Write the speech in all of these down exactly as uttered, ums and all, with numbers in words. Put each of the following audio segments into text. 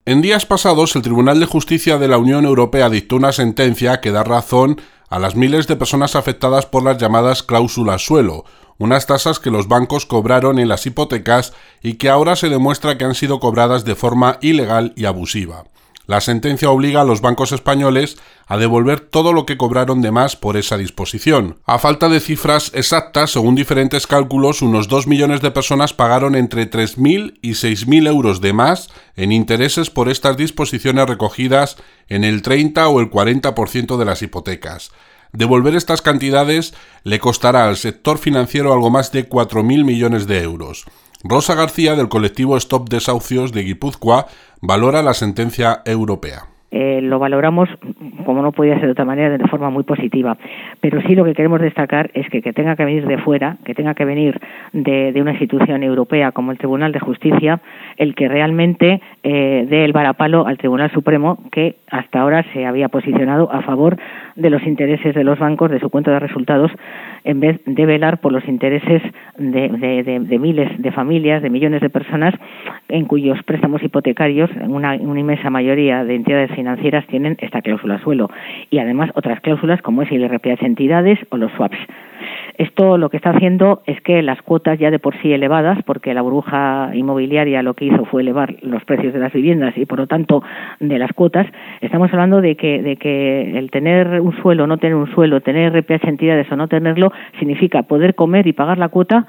En días pasados, el Tribunal de Justicia de la Unión Europea dictó una sentencia que da razón a las miles de personas afectadas por las llamadas cláusulas suelo, unas tasas que los bancos cobraron en las hipotecas y que ahora se demuestra que han sido cobradas de forma ilegal y abusiva. La sentencia obliga a los bancos españoles a devolver todo lo que cobraron de más por esa disposición. A falta de cifras exactas, según diferentes cálculos, unos dos millones de personas pagaron entre tres mil y seis mil euros de más en intereses por estas disposiciones recogidas en el treinta o el cuarenta por ciento de las hipotecas. Devolver estas cantidades le costará al sector financiero algo más de cuatro mil millones de euros. Rosa García, del colectivo Stop Desahucios de Guipúzcoa, valora la sentencia europea. Eh, lo valoramos, como no podía ser de otra manera, de forma muy positiva. Pero sí lo que queremos destacar es que que tenga que venir de fuera, que tenga que venir de, de una institución europea como el Tribunal de Justicia, el que realmente eh, dé el varapalo al Tribunal Supremo, que hasta ahora se había posicionado a favor de los intereses de los bancos, de su cuenta de resultados, en vez de velar por los intereses de, de, de, de miles de familias, de millones de personas, en cuyos préstamos hipotecarios, una, una inmensa mayoría de entidades financieras tienen esta cláusula suelo y además otras cláusulas como es el R P H entidades o los swaps. Esto lo que está haciendo es que las cuotas ya de por sí elevadas, porque la burbuja inmobiliaria lo que hizo fue elevar los precios de las viviendas y por lo tanto de las cuotas, estamos hablando de que, de que el tener un suelo, no tener un suelo, tener R P H entidades o no tenerlo, significa poder comer y pagar la cuota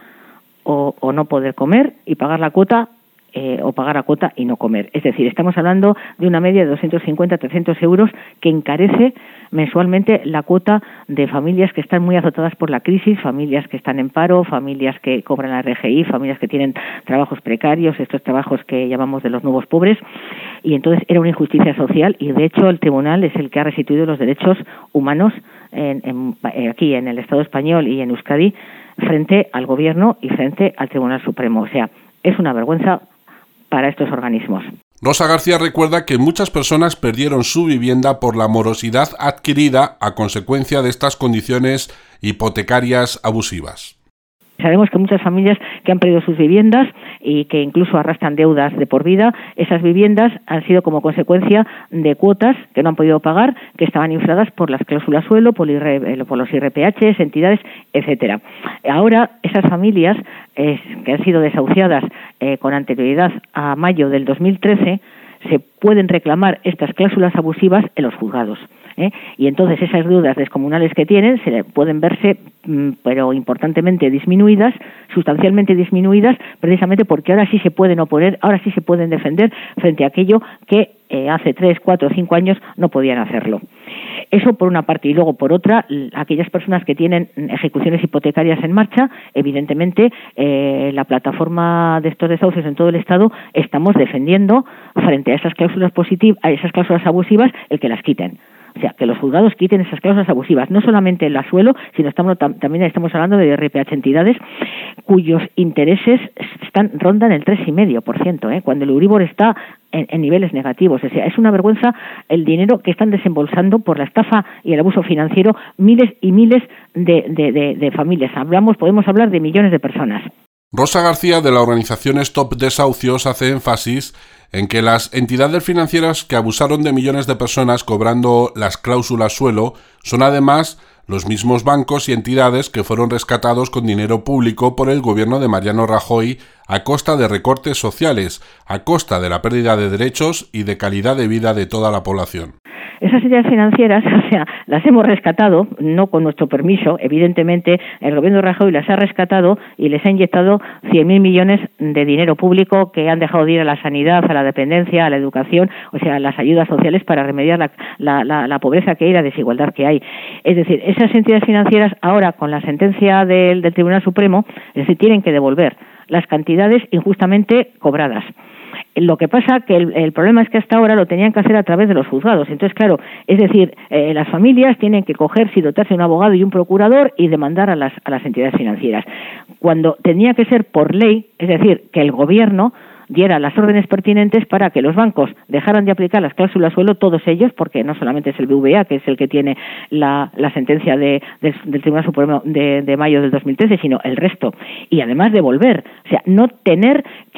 o, o no poder comer y pagar la cuota Eh, o pagar la cuota y no comer. Es decir, estamos hablando de una media de doscientos cincuenta a trescientos euros que encarece mensualmente la cuota de familias que están muy azotadas por la crisis, familias que están en paro, familias que cobran la R G I, familias que tienen trabajos precarios, estos trabajos que llamamos de los nuevos pobres, y entonces era una injusticia social y de hecho el tribunal es el que ha restituido los derechos humanos en, en, aquí en el Estado español y en Euskadi frente al gobierno y frente al Tribunal Supremo. O sea, es una vergüenza para estos organismos. Rosa García recuerda que muchas personas perdieron su vivienda por la morosidad adquirida a consecuencia de estas condiciones hipotecarias abusivas. Sabemos que muchas familias que han perdido sus viviendas y que incluso arrastran deudas de por vida, esas viviendas han sido como consecuencia de cuotas que no han podido pagar, que estaban infladas por las cláusulas suelo, por, por los I R P H, entidades, etcétera. Ahora, esas familias eh, que han sido desahuciadas eh, con anterioridad a mayo del dos mil trece, se pueden reclamar estas cláusulas abusivas en los juzgados. ¿eh? Y entonces esas deudas descomunales que tienen se pueden verse, pero importantemente disminuidas, sustancialmente disminuidas, precisamente porque ahora sí se pueden oponer, ahora sí se pueden defender frente a aquello que eh, hace tres, cuatro, cinco años no podían hacerlo. Eso por una parte, y luego por otra, aquellas personas que tienen ejecuciones hipotecarias en marcha, evidentemente eh, la plataforma de estos desahucios en todo el Estado estamos defendiendo frente a esas cláusulas positivas, a esas cláusulas abusivas, el que las quiten. O sea, que los juzgados quiten esas cláusulas abusivas, no solamente en la suelo, sino estamos, también estamos hablando de R P H entidades cuyos intereses están rondan el tres coma cinco por ciento, ¿eh? Cuando el Euribor está en, en niveles negativos. O sea, es una vergüenza el dinero que están desembolsando por la estafa y el abuso financiero miles y miles de, de, de, de familias. Hablamos, podemos hablar de millones de personas. Rosa García, de la organización Stop Desahucios, hace énfasis en que las entidades financieras que abusaron de millones de personas cobrando las cláusulas suelo son además los mismos bancos y entidades que fueron rescatados con dinero público por el gobierno de Mariano Rajoy a costa de recortes sociales, a costa de la pérdida de derechos y de calidad de vida de toda la población. Esas entidades financieras, o sea, las hemos rescatado, no con nuestro permiso, evidentemente el gobierno de Rajoy las ha rescatado y les ha inyectado cien mil millones de dinero público que han dejado de ir a la sanidad, a la dependencia, a la educación, o sea, a las ayudas sociales para remediar la, la, la, la pobreza que hay y la desigualdad que hay. Es decir, esas entidades financieras ahora con la sentencia del, del Tribunal Supremo, es decir, tienen que devolver las cantidades injustamente cobradas. Lo que pasa que el, el problema es que hasta ahora lo tenían que hacer a través de los juzgados. Entonces, claro, es decir, eh, las familias tienen que cogerse y dotarse de un abogado y un procurador y demandar a las, a las entidades financieras. Cuando tenía que ser por ley, es decir, que el gobierno diera las órdenes pertinentes para que los bancos dejaran de aplicar las cláusulas suelo, todos ellos, porque no solamente es el B V A, que es el que tiene la, la sentencia de, del, del Tribunal Supremo de, de mayo del dos mil trece, sino el resto. Y además devolver, o sea, no tener que que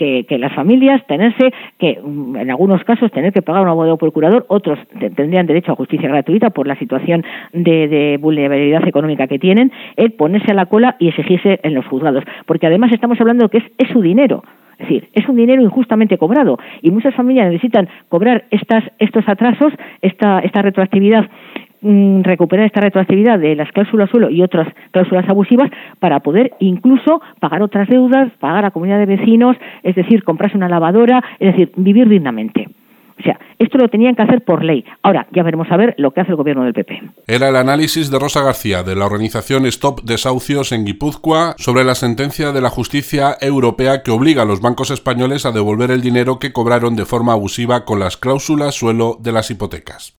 que, que las familias tenerse que, en algunos casos, tener que pagar un abogado procurador, otros tendrían derecho a justicia gratuita por la situación de, de vulnerabilidad económica que tienen, el ponerse a la cola y exigirse en los juzgados, porque además estamos hablando de que es, es su dinero. Es decir, es un dinero injustamente cobrado y muchas familias necesitan cobrar estas, estos atrasos, esta, esta retroactividad, mmm, recuperar esta retroactividad de las cláusulas suelo y otras cláusulas abusivas para poder incluso pagar otras deudas, pagar a comunidad de vecinos, es decir, comprarse una lavadora, es decir, vivir dignamente. O sea, esto lo tenían que hacer por ley. Ahora, ya veremos a ver lo que hace el gobierno del P P. Era el análisis de Rosa García, de la organización Stop Desahucios en Guipúzcoa, sobre la sentencia de la justicia europea que obliga a los bancos españoles a devolver el dinero que cobraron de forma abusiva con las cláusulas suelo de las hipotecas.